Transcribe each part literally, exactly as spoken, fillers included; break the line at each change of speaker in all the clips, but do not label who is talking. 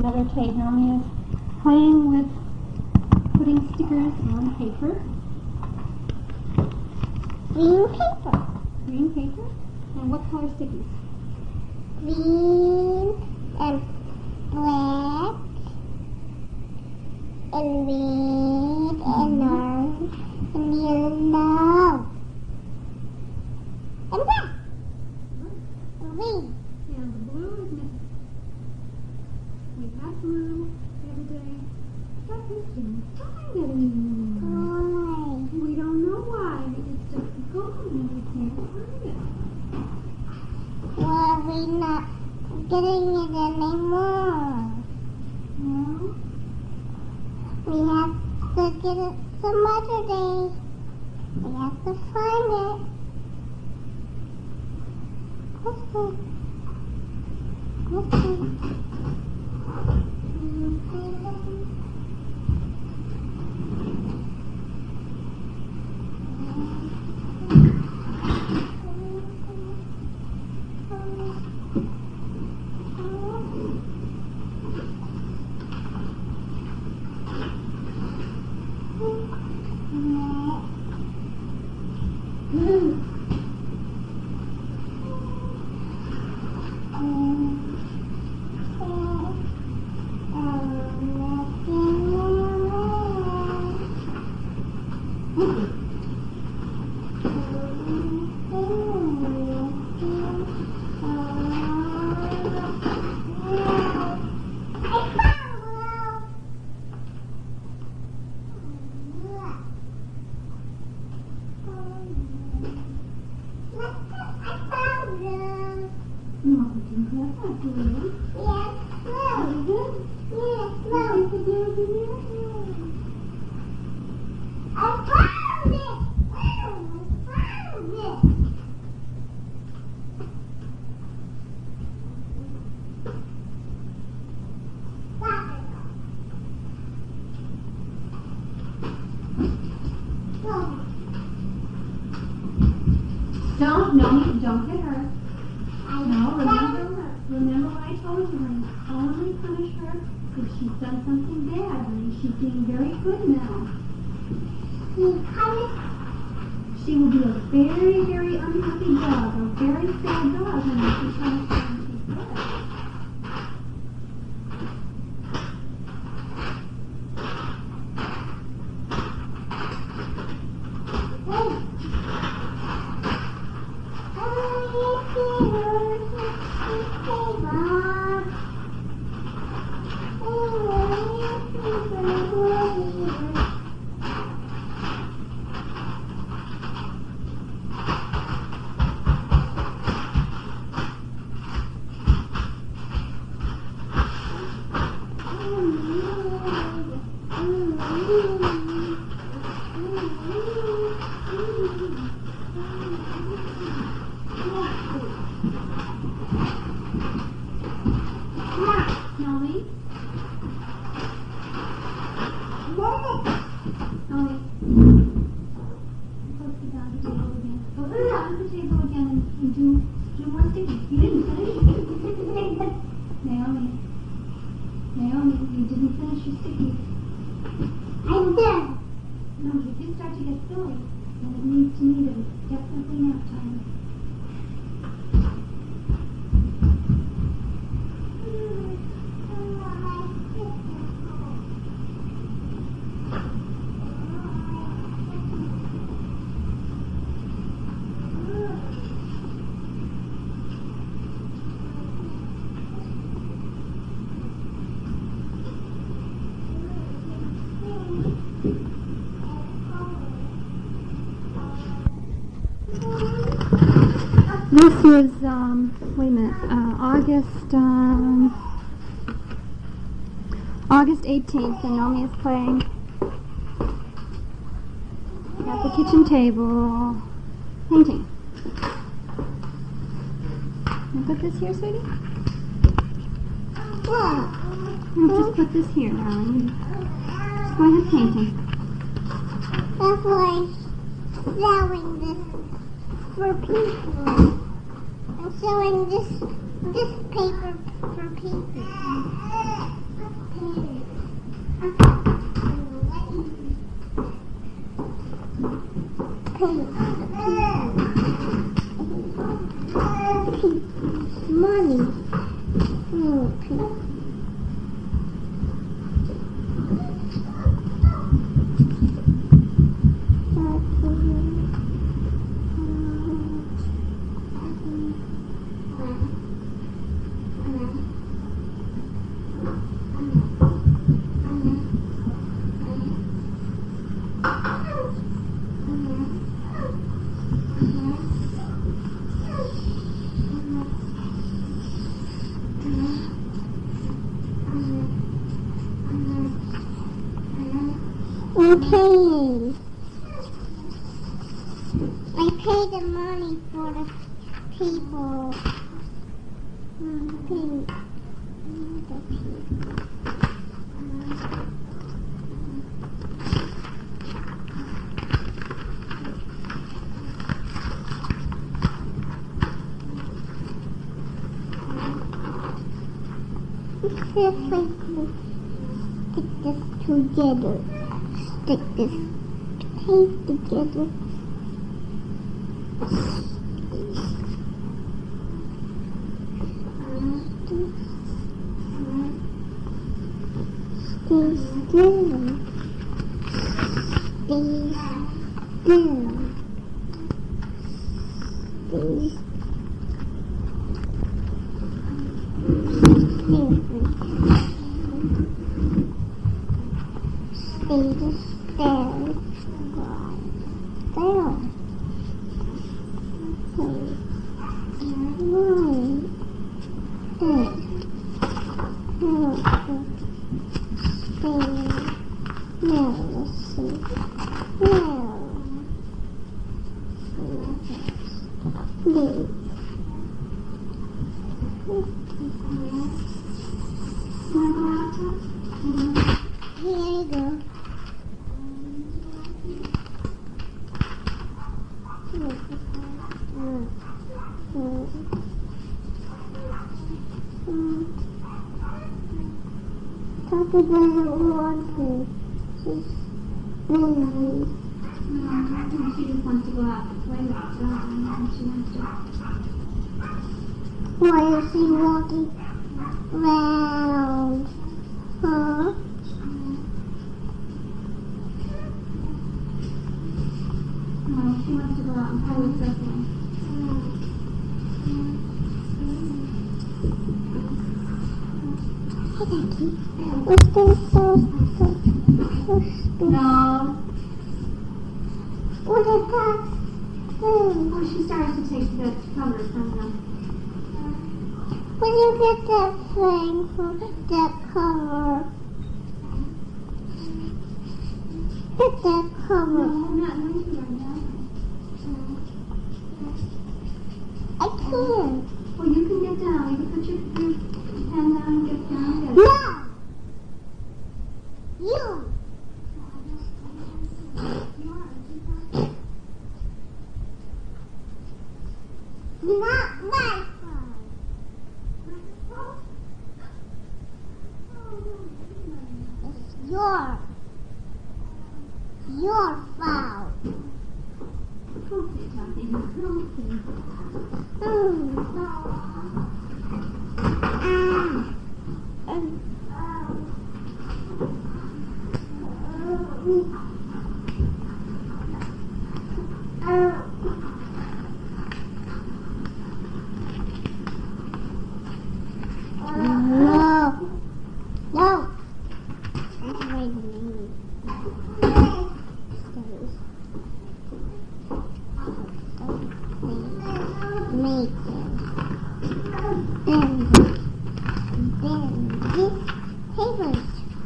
another tape. Naomi is playing with putting stickers on paper.
Green paper.
Green paper? And what color stickies?
Green and black and red and orange and yellow and black and green.
And the blue is missing. We had blue the other day, but we didn't find it anymore.
Why?
We don't know why. It's just gone and we can't find it.
Why are we not getting it anymore?
No?
We have to get it some other day. We have to find it. Okay. Okay.
Don't, no, don't hit her. No, remember, remember what I told you, honey. Only punish her if she's done something bad, honey. She's being very good now. She will be a very, very unhappy dog, a very sad dog, honey, if she tries to and she's good. This is, um, wait a minute, uh, August, um, August eighteenth, and Naomi is playing at the kitchen table, painting. Can I put this here, sweetie? No, just put this here, darling. Just go ahead painting.
That's why I'm selling this for people. I'm sewing this this paper for people. Money. Okay. Okay. I pay the money for the people. Okay. The people. If I stick this together, stick this tape together. Stay still. Stay still. Stay still. Stay still. Still. Here you go. Papa doesn't want to. She's busy.
I think she just wants to go out and play with John, and she wants to.
Why is she walking around? Huh?
No, she wants to go out and play with Cecily.
Hey, Becky. What's this so, so, so stupid?
No.
What is that thing?
Oh, she starts to take the cover from them.
Where do you get that thing from that cover? Get that cover.
No, I'm not noisy right now.
I can't.
Well, you can get down. You can put your, your pen down and get down. Get
No! You! Not my phone. It's your, your fault.
Okay, Kathy. Okay.
Mm. Ah. Um. Uh. No. No. That's my name. Make it. Then, then this paper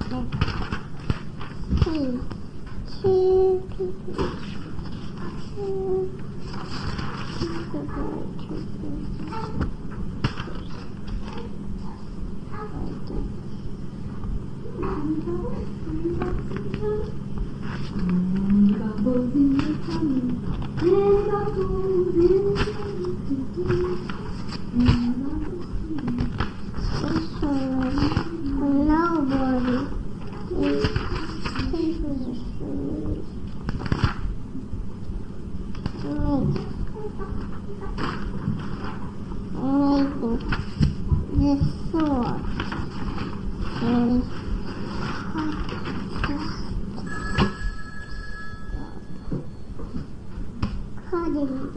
is two people. Two people.
Bubbles in your tummy, and bubbles in your tummy, and bubbles in your
No this sword. And cutting.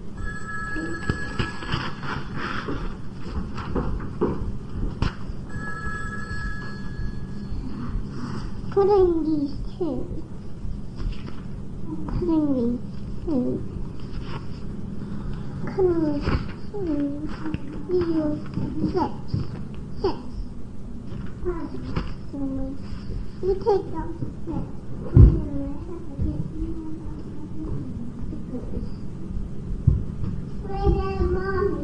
Cutting these two. Cutting these two. Cutting these two. These six. Six. So you take those six. Where's their mommy?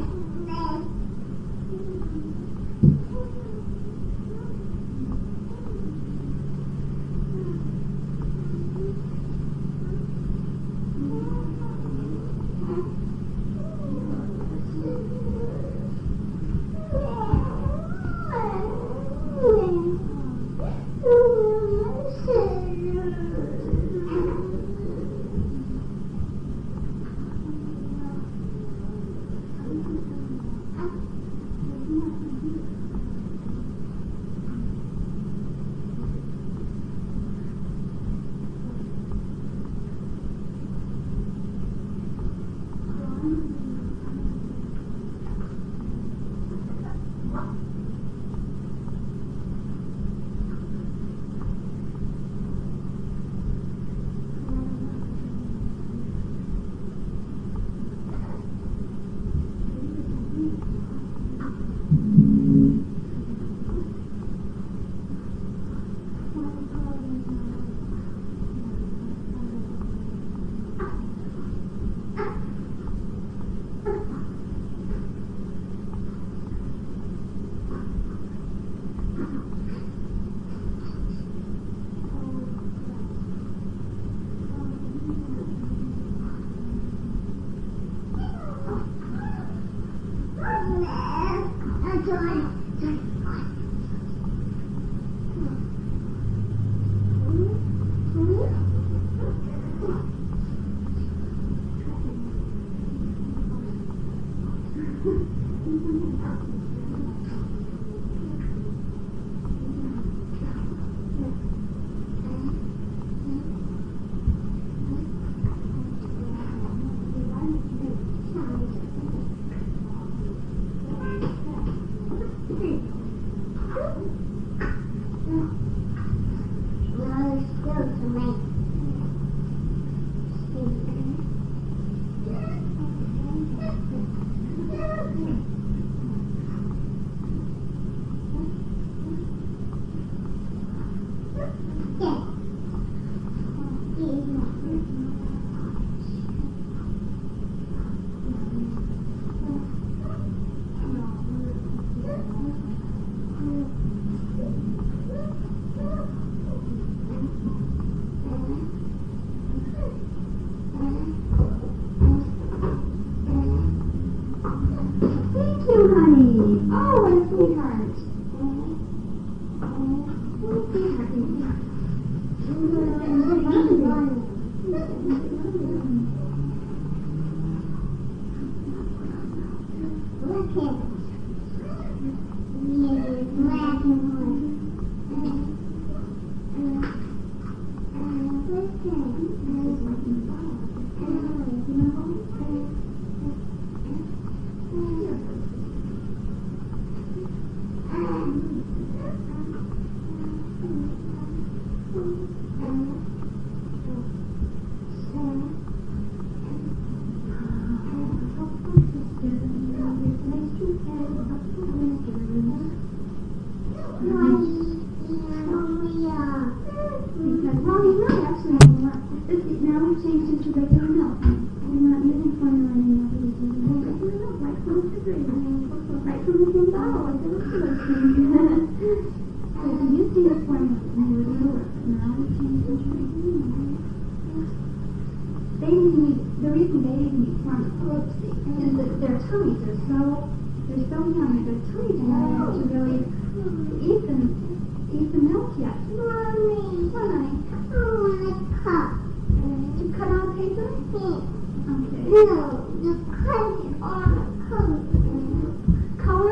Color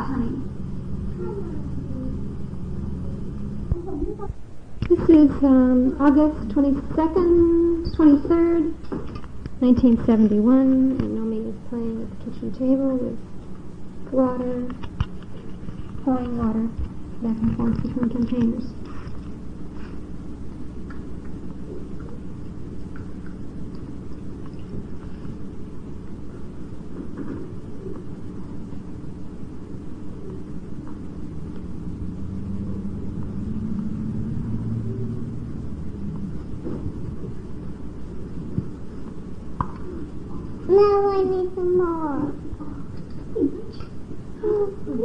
bath, honey.
This is um, August twenty-second, twenty-third, nineteen seventy-one, and Nomi is playing at the kitchen table with water, pouring water back and forth between containers.
Now I need some more.
Oh,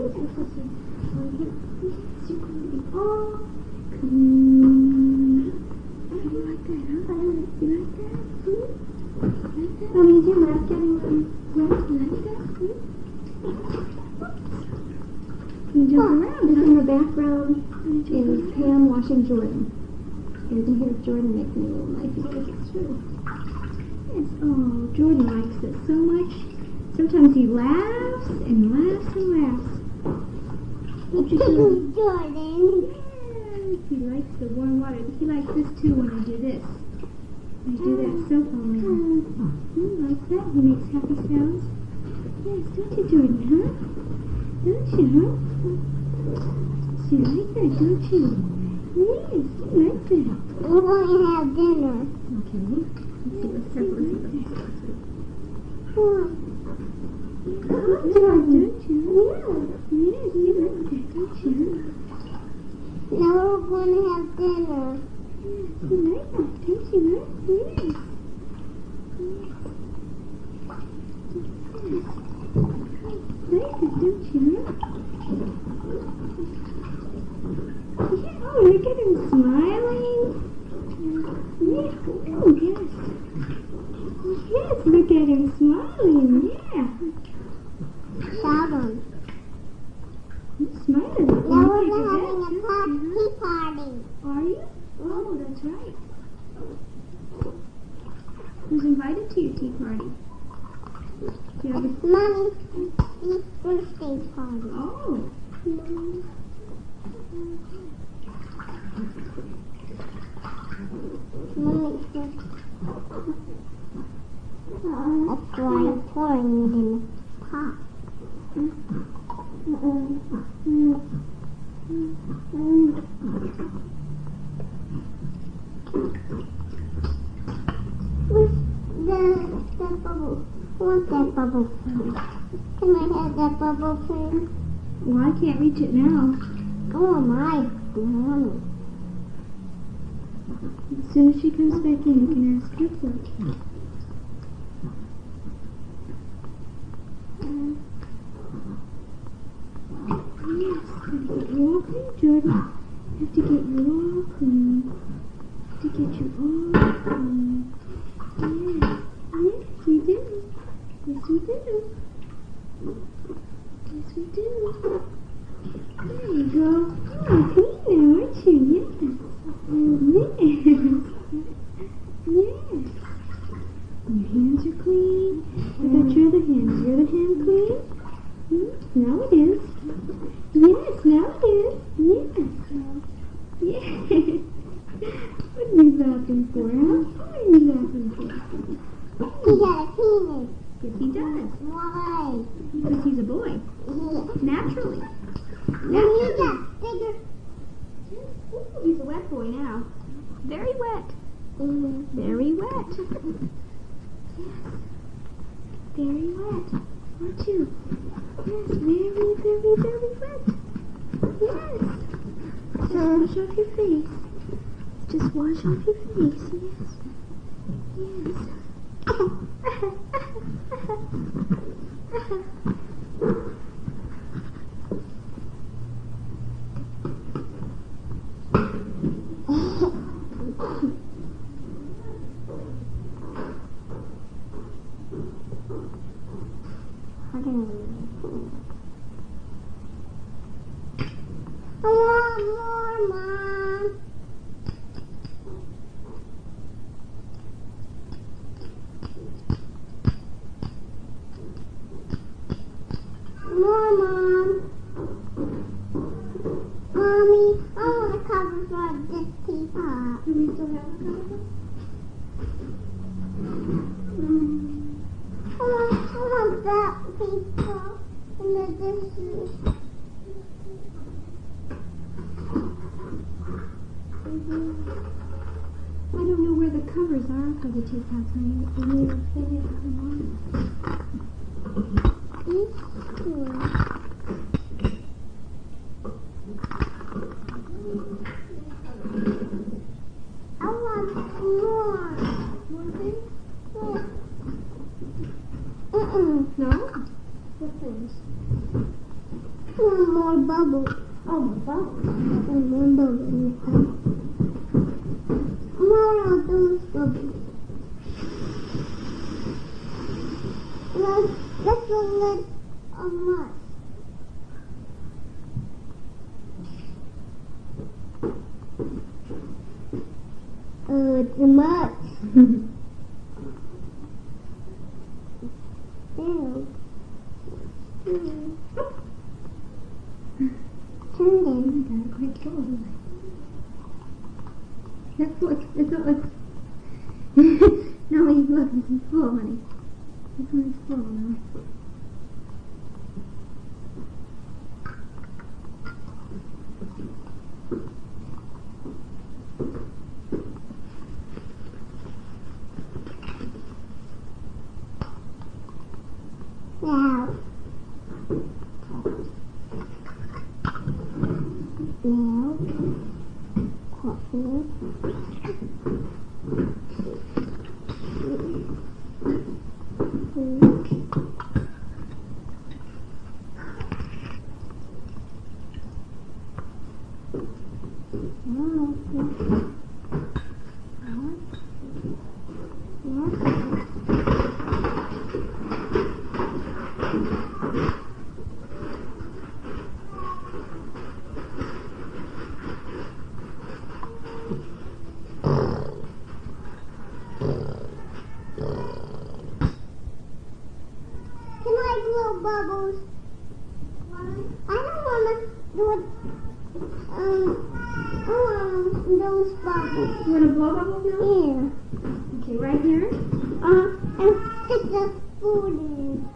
clean. Oh, you like that, huh? You like that? Hmm? Like that? Oh, is your mouth getting um, wet? You like that? Hmm? Can you jump around?
This in the background is Pam washing Jordan. You can hear Jordan making a little knife because it's true.
Yes. Oh, Jordan likes it so much. Sometimes he laughs and laughs and laughs. Don't you feel?
Jordan.
Yes, he likes the warm water. He likes this too when I do this. I do that soap on him. He likes that. He makes happy sounds. Yes, don't you, Jordan, huh? Don't you, huh? You like that, don't you? Yes, you like that.
We're going to have dinner.
Okay. Let's see what's up. Let's see what's up.
Hmm.
Don't you? Yes, you like that, don't you?
Now we're going to have dinner.
Yes, you like that, don't you, huh? Yes. Yes. Like it, don't you, huh? Yeah, oh, look at him smiling. Yeah, oh, yes. Yes, look at him smiling, yeah.
Shout him.
He's smiling.
Now we're
Look at
having a
that,
pop
don't you,
tea party.
huh? Are you? Oh, that's right. Who's invited to your tea party? Do you have a...
Mommy's birthday party.
Oh.
Mommy's birthday. That's why I'm pouring it in the pot. Where's the, the bubble? I want that bubble frame. Can I have that bubble frame?
Well, I can't reach it now.
Oh my, mommy.
As soon as she comes back in, you can ask her for it. Yes, gotta get you all clean, Jordan. Have to get you all clean. Have to get you all clean. Yes, yes, we do. Yes, we do. Yes, we do. There you go. Oh, clean now, aren't you? Yes. Yes. Yes. Your hands are clean. What about your other hands? Your other hand clean? Hmm? Now it is. Yes, now it is. Yes. Yes. What are you laughing for, huh? What are you laughing for?
He got a penis.
Yes, he does.
Why?
Because he's a boy.
Yeah.
Naturally.
And he got bigger.
Ooh, he's a wet boy now. Very wet.
Mm-hmm.
Very wet. Yes. Very wet. Aren't you? Yes, very, very, very wet. Yes. Just wash off your face. Just wash off your face, yes. Yes.
I want more, Mom. More, Mom.
Do we still have a cover?
Mm. I want, I want that people in the dishes.
I don't know where the covers are for the teapots, honey. They may have, they may have them on.
These two. I want more.
More things?
Yeah. Mm-mm.
No? What things?
I want more bubbles.
Oh, more bubbles.
I want more bubbles. More of those bubbles. Let's, let's let a much. Uh, it's a much. Ew. Mm. Turn in.
Got it quite full. That's what, it's all, it's... No, look, this is full, honey. This one is full now.
Now. Now. Coffee. Bubbles. I don't want to do it. Um, I want those bubbles.
You want to blow bubbles now?
Yeah.
Okay, right here?
Uh, and stick the food in.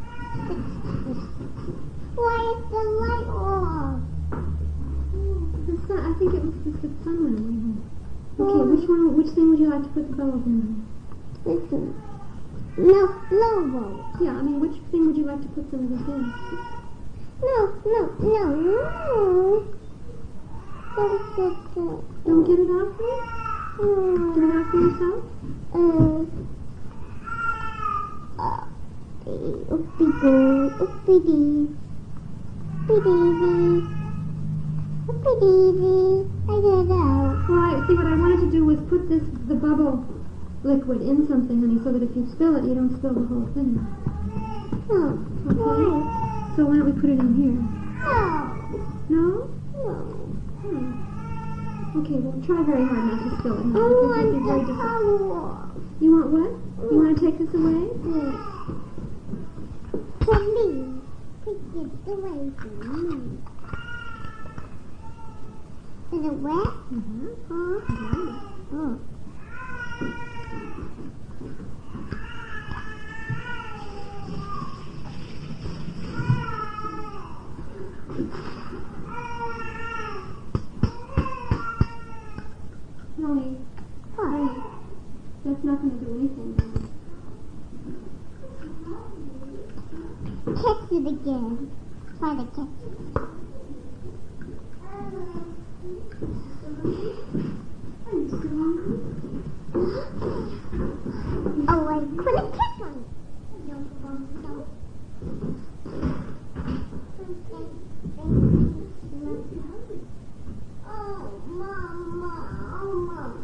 Why is the light off?
The sun, I think it was just the sun went away. Okay, which one, which thing would you like to put the bubbles in?
This one. No, no bubbles.
Yeah, I mean, which thing would you like to put some of this in?
No, no, no, no. Don't get it.
Don't get it off for you?
Mm.
Get it off for yourself?
Uh, uh, oopie boo, oopie dee, oopie daisy, oopie daisy. I get it out.
Well, I, see, what I wanted to do was put this, the bubble liquid in something, honey, so that if you spill it, you don't spill the whole thing.
Oh,
Okay?
why?
So why don't we put it in here?
No,
No?
no.
Hmm. Okay, well, try very hard not to spill it, honey.
I
because
want
it'd be very
the
difficult.
power.
You want what? You want to take this away?
Yes. For me. Take it away from me. Is it wet?
Mm-hmm.
Huh? Oh.
Molly,
What?
that's not going to do anything.
Catch it again. Try to catch it. Oh, I couldn't catch one. Don't go, don't. Oh, Mama, oh, Mama.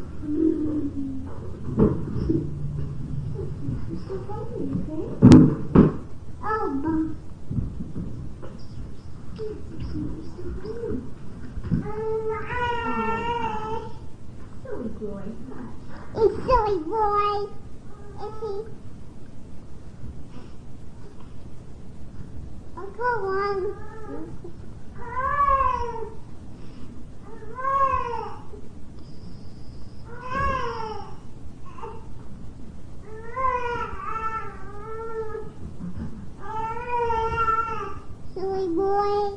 Oh, Mom.
Silly boy.
It's silly boy. Is he? Oh, come on. boy.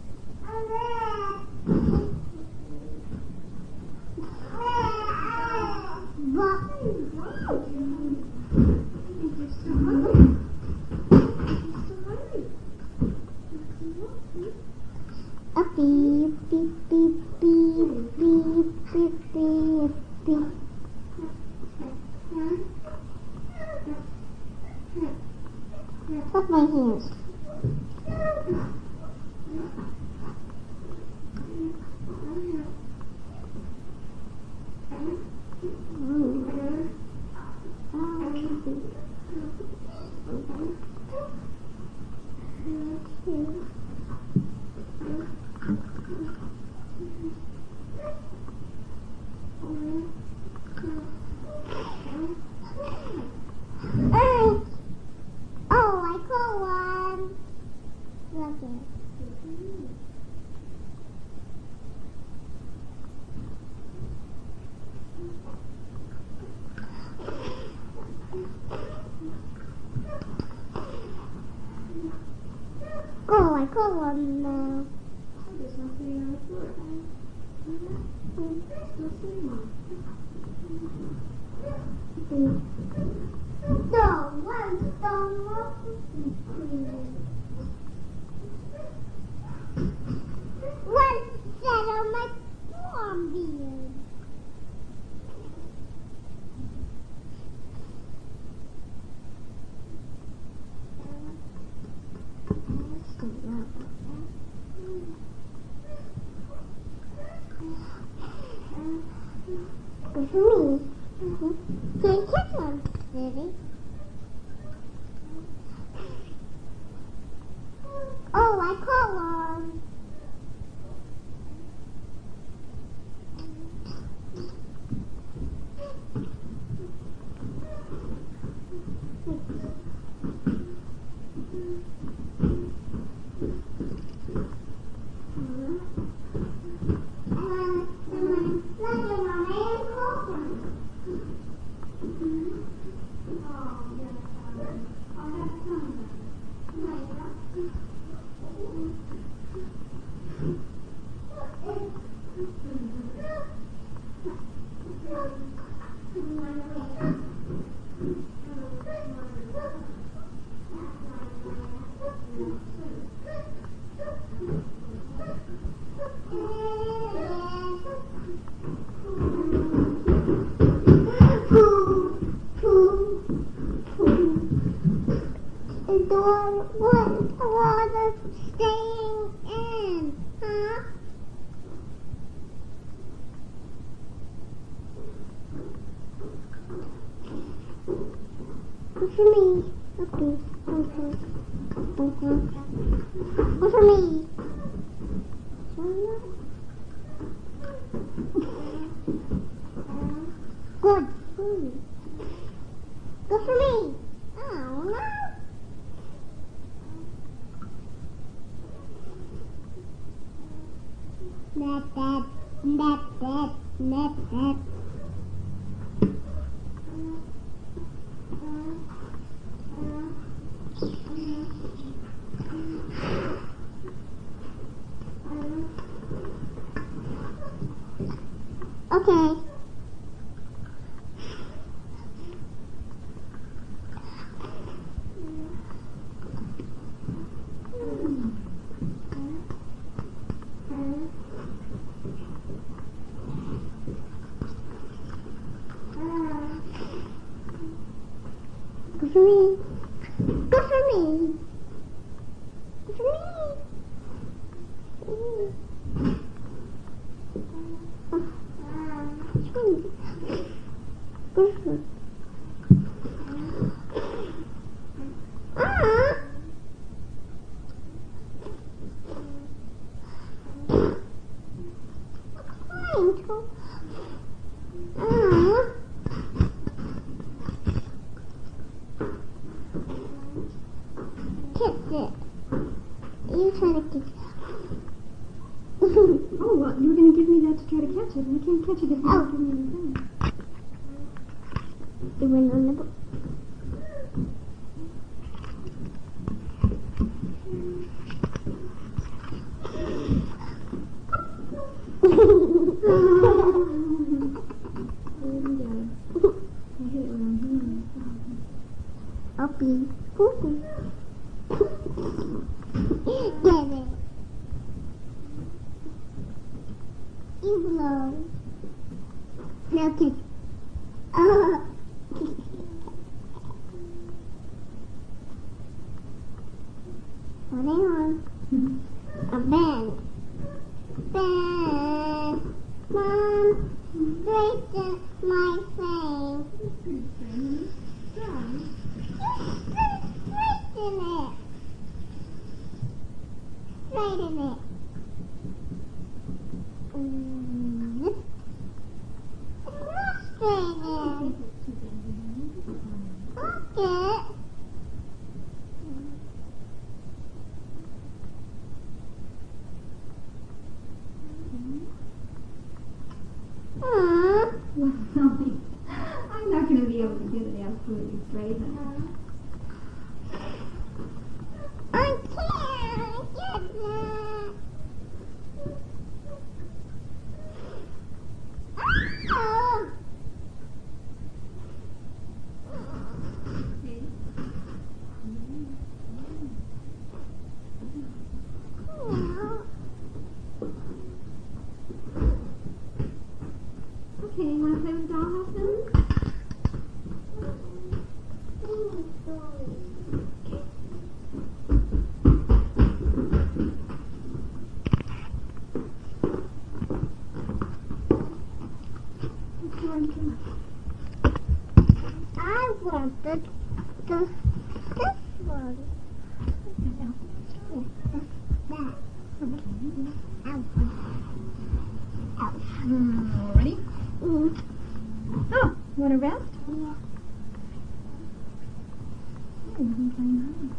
A beep, beep, beep, beep, beep, beep, beep, beep. What's my hands? Hey. Oh, I caught one. Look it. Oh, I caught one now. No, one stone. One set on my palm beard. Good for me. Mm-hmm. Can't catch one, Daddy. Oh, I caught one. The door was the water staying in, huh? Good for me. Okay. Okay. Okay. Good for me. Good. Good for me. Oh, no. Net, net, net, net, net, net. Okay. Good for me. Good for me. Good for me. Good for me. Ah. Trying to. Ah. Kiss it. You try to kiss it.
Oh, well, you were going to give me that to try to catch it, and I can't catch it if you
Oh.
don't give me anything.
It went on the book. You blow. Now kiss. Oh. Hold on. A bend. Bend. Mom, straighten my face. Straighten it. Straighten it. Mm. It's not straightened. Okay. Aww.
Well, Molly, I'm not going to be able to get it absolutely straight. Huh?
I can't get that. Oh.
Okay, you want to play with the dollhouse then?
I want the, the, this one. That. Out. Out.
Mm, ready?
Mm.
Oh, you want to rest?
Yeah.
Oh, you've been playing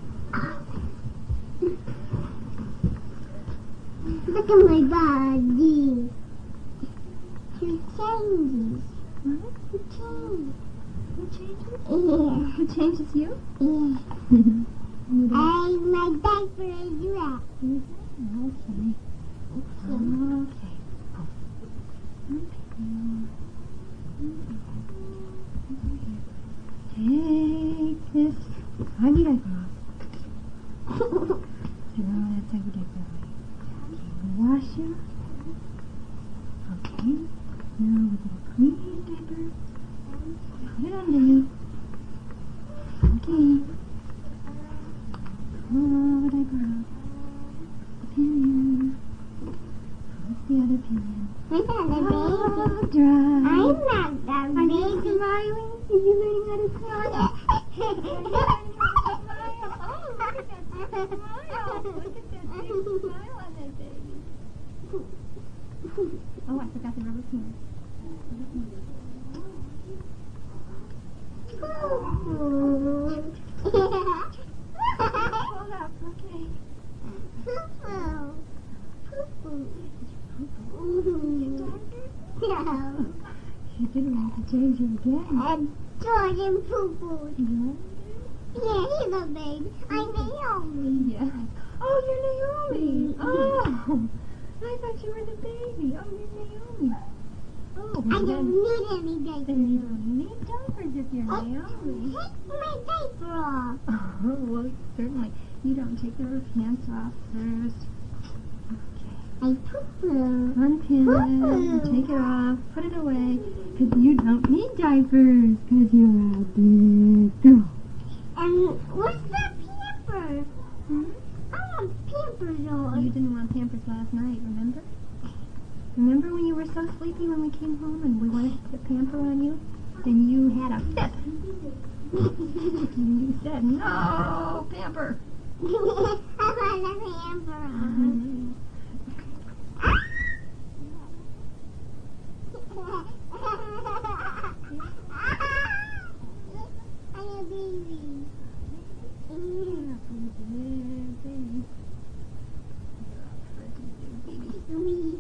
Look at my body. Two changes.
What?
Two changes.
Who changes?
Yeah.
Who changes you?
Yeah.
You don't.
And my diaper is wet.
Okay. Okay. Take this ugly diaper off. Throw that ugly diaper away. Okay, wash you. Okay. Now with a clean diaper, put it under you. Okay. Pull the diaper off. Pinion. What's the other pinion?
I'm not a
Oh,
baby.
dry.
I'm not a
Are you
baby.
smiling? Are you learning how to smile? Oh, look at that big smile. Look at that big smile on that baby. Oh, I forgot the rubber pants. Hold up, okay.
No.
You didn't have to change you again.
And Jordan Poo Poo.
Yeah.
Yeah, he's a baby. I'm Naomi.
Yeah. Oh, you're Naomi. Oh, I thought you were the baby. Oh, you're Naomi. Oh,
I
well,
don't
then,
need any diapers.
then you don't need diapers if you're Naomi.
Take my diaper off.
Oh, well, certainly. You don't take your pants off first. Okay.
I poo poo.
Unpin it, take it off, put it away, because you don't need diapers, because you're a big girl.
And what's that pamper?
Hmm?
I want pampers on.
You didn't want Pampers last night, remember? Remember when you were so sleepy when we came home and we wanted to put Pamper on you? Then you had a fit. And you said, no, Pamper.
I want a pamper on. I'm a baby. Me.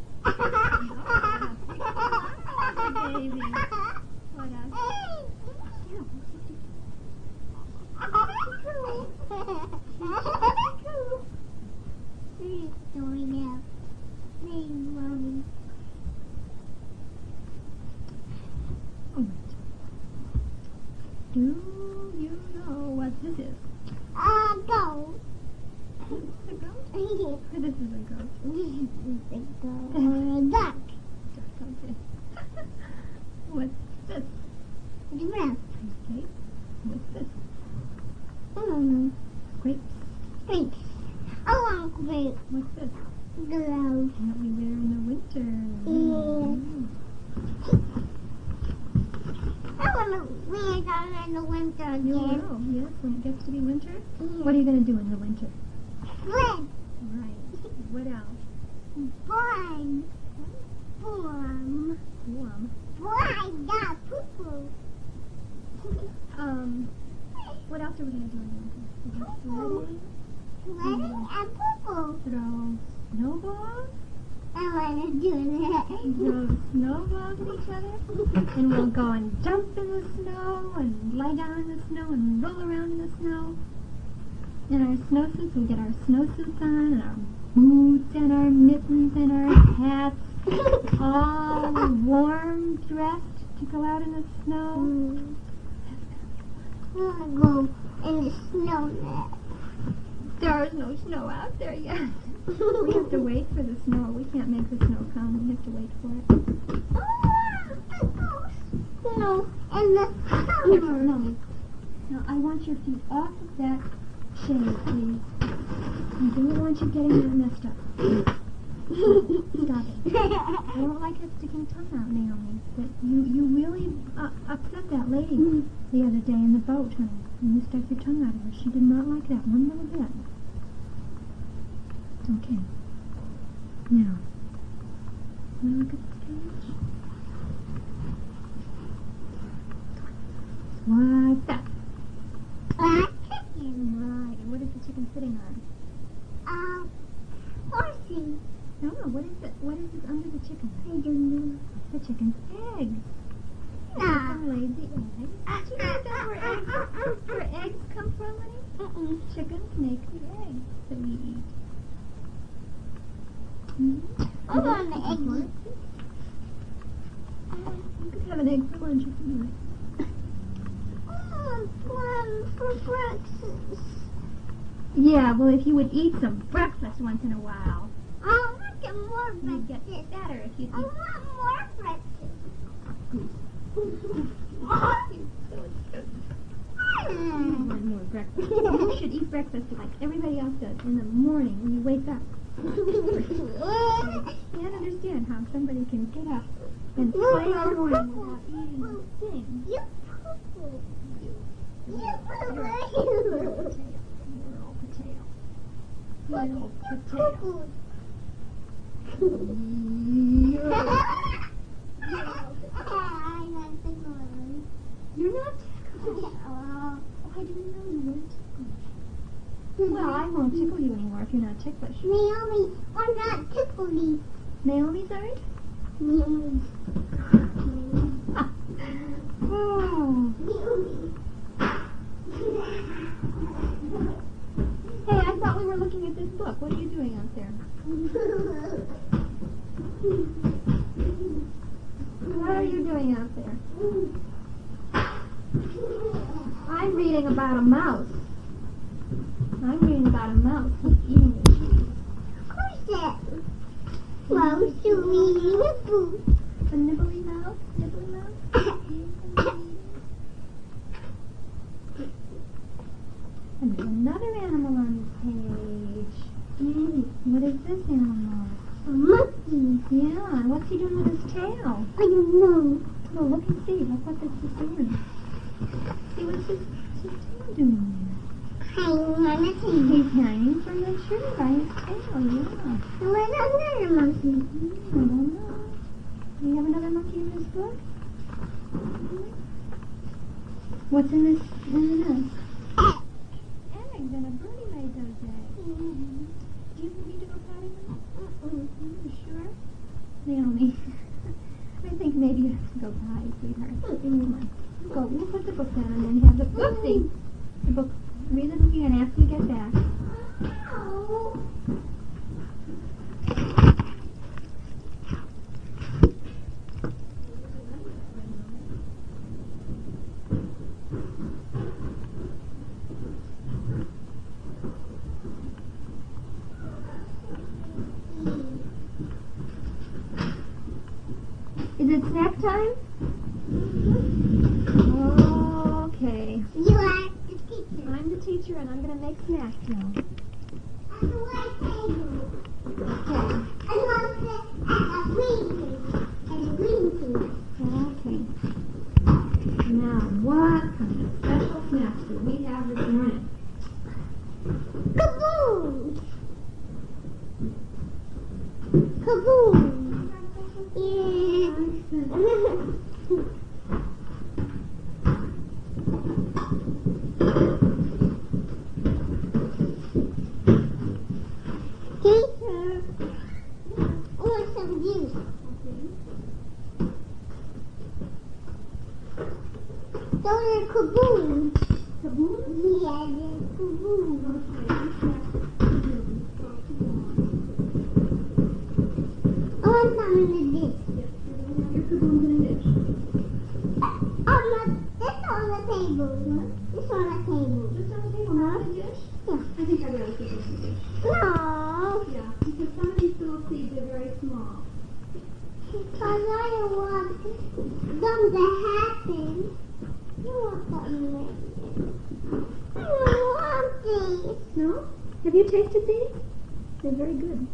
Baby. What else?
Going out. Hey, Mommy.
Do you know what this is?
Uh, go.
It's a goat.
Yeah.
Is
This is a goat.
This is a goat or a duck.
Duck, okay. What's this?
Giraffe.
Okay. What's this?
I don't know.
Grapes.
Grapes. I want grapes.
What's this?
Gloves.
That we wear in the winter.
Yeah.
Mm.
I want to wear that in the winter
You
again.
will, yes, when it gets to be winter.
Yeah.
What are you going to do in the winter?
Sled.
Right. What else?
Fun. Warm.
Warm.
Why got poo-poo?
Um, what else are we going to do in the winter? We go sledding,
Sledding and poo-poo.
throw snowballs,
I want to do that.
throw snowballs at each other, and we'll go and jump in the snow and lie down in the snow and roll around in the snow. In our snowsuits, we'll get our snowsuits on and our boots and our mittens and our hats, all warm dressed to go out in the snow.
Mm. I want to go in the snow net.
There is no snow out there yet. We have to wait for the snow. We can't make the snow come. We have to wait for it.
No, and the
Here,
summer.
no. Now, I want your feet off of that shade, please. I don't want you getting that messed up. Stop it. I don't like her sticking tongue out, Naomi. But you, you really uh, upset that lady the other day in the boat, honey. When you stuck your tongue out of her. She did not like that one little bit. Okay. Now, want to look at this page? What's that?
A chicken.
Right. And what is the chicken sitting on?
Um, horsey.
No, no. What is it? What is this under the chicken?
I don't know.
The chicken's eggs.
No.
Chicken lays the eggs. Do you know that's where eggs, where eggs come from, honey?
Mm-mm.
Chickens make the eggs that we eat. Mm-hmm.
I want the egg.
You could have an egg for lunch if you like.
I want one for breakfast.
Yeah, well, if you would eat some breakfast once in a while,
I want more
you'd get
breakfast.
fatter if you
I
eat.
want more breakfast.
You want more breakfast. You should eat breakfast like everybody else does in the morning when you wake up. I can't understand how somebody can get up and play all morning without eating a thing.
You poo-poo. You
Potato.
poo-poo.
You're all potato. Little potato.
I want the glory.
You're not ticklish. Oh, I didn't know you weren't ticklish. Well, I won't tickle you anymore if you're not ticklish.
Naomi, we're not tickly.
Naomi's aren't?
Naomi.
Oh.
Naomi.
Hey, I thought we were looking at this book. What are you doing out there? What are you doing out there? I'm reading about a mouse. I'm reading about a mouse who's eating the cheese.
Who's that? Mouse to eating a food.
A nibbly mouse? Nibbly mouse? And there's another animal on this page. Mm, what is this animal?
A monkey.
Yeah, and what's he doing with his tail?
I don't know.
Well, look and see. Look what this is doing. See what's his, what's his tail doing there?
Hanging on a
He's
tree.
hanging from the tree by his tail, yeah.
Where's another monkey?
Mm, I don't know. Do you have another monkey in this book? What's in this? In this?
Egg.
Eggs, and a birdie laid those eggs.
Mm.
Do you need to go potty now?
Mm-mm.
You sure? Naomi, I think maybe you have to go potty, sweetheart. Come on. Go, we'll put the book down and then have the book. See, the book. Read the book again after you get back.
Ow.
Is it snack time? Okay.
You are the teacher.
I'm the teacher and I'm going to make snacks now.
At the white table.
Okay.
I want to at a green table. At a green table.
Okay. Now, what kind of special snacks do we have this morning?
Kaboom! Kaboom! Yeah. Teacher, I want some juice. Those are kaboom.
Kaboom?
Yeah, they're kaboom. I want some in the dish.
Yes, you're going to have your kabooms in a dish.
On the, this on the table. This on the table.
Just on the table, not in a dish?
Yeah.
I think I'd rather put this in a dish.
No.
Yeah, because some of these little seeds are very small.
Because I don't want them to happen. You want them there. I don't want these.
No? Have you tasted these? They're very good.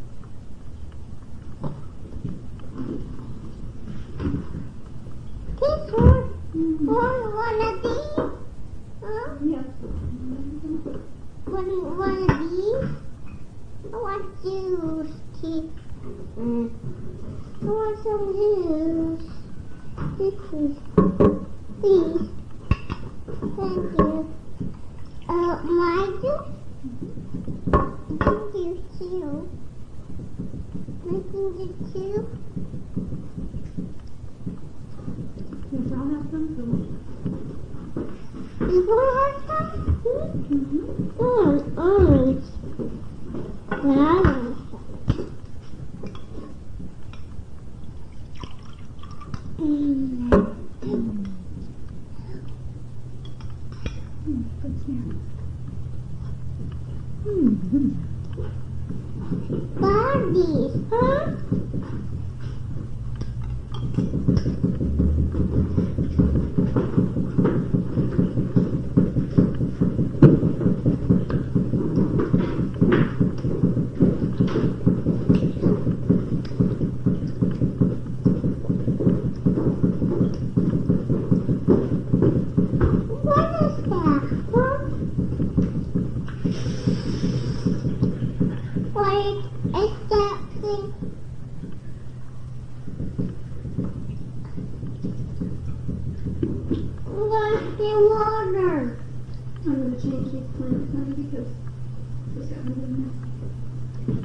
This one. One, one of these. Huh?
Yes.
One, one of these. I want juice. Tea. Mm. I want some juice. Please. Please. Thank you. Uh, my juice? Thank you too. Thank you too.
Yes, I'll have some food.
You want some?
Mm-hmm.
Mm, orange. But I want some. Mm.
Mm, good snack.
Mm-hmm.
Barbies, huh? What is that, huh? What is that thing? What's the water?
I'm going to change these plants now because this got rid of them.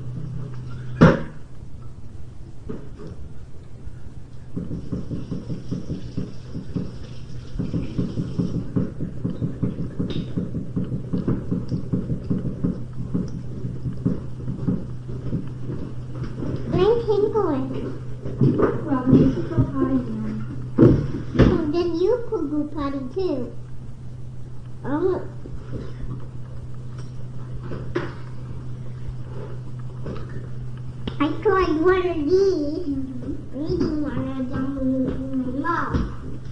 I'm tinkling.
Well, then you should go potty now.
So then you could go potty too. Um, I tried one of these.
Mm-hmm.
Reading one of them in my mouth.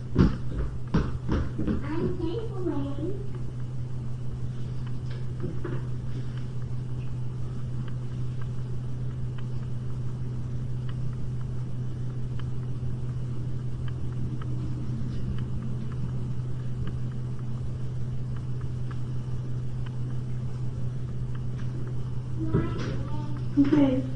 I'm tinkling.
Okay.